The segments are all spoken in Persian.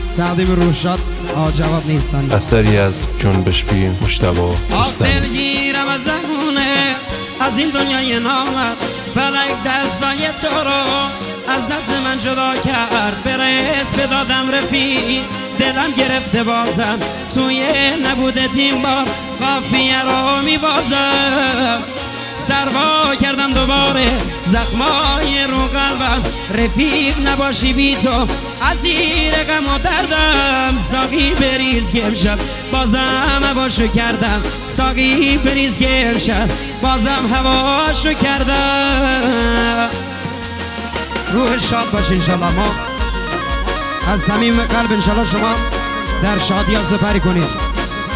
تقدیم روشاد آقا جواد نیستن. اثری از جنبش فیلم مجتبی رستمی. دلگیرم از زمونه از این دنیای نامد، فلک دستای تو رو از دست من جدا کرد. برس بدادم رفیق دلم گرفته بازم، توی نبوده تیم بار قافیه رو میبازم. سروا کردم دوباره زخمای رو قلبم، رفیق نباشی بی تو اسیر غم و دردم. ساقی بریز که امشب بازم هواشو کردم، ساقی بریز که امشب بازم هواشو کردم. روح شاد باشه انشالله. ما از صمیم قلب انشالله شما در شادی ها سپری کنید.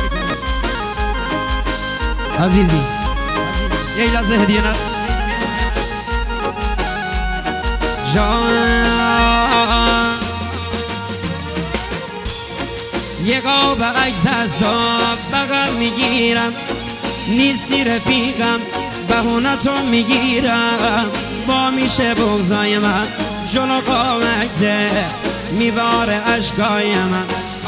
عزیزی یه لحظه هدیه ند جان یه قاب عکس از تو بغل میگیرم، نیستی رفیقم بهونتو میگیرم. با میشه بغضای من جلو قاب عکسه میباره عشقای من.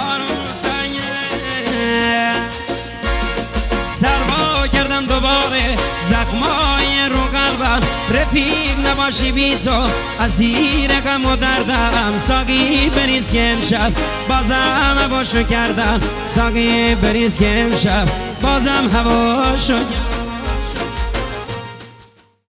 سروا کردم دوباره زخمای رو قلبم، رفیق نباشی بی تو اسیر غم و دردم. ساقی بریز که امشب بازم هواشو کردم، ساقی بریز که امشب بازم هواشو کردم.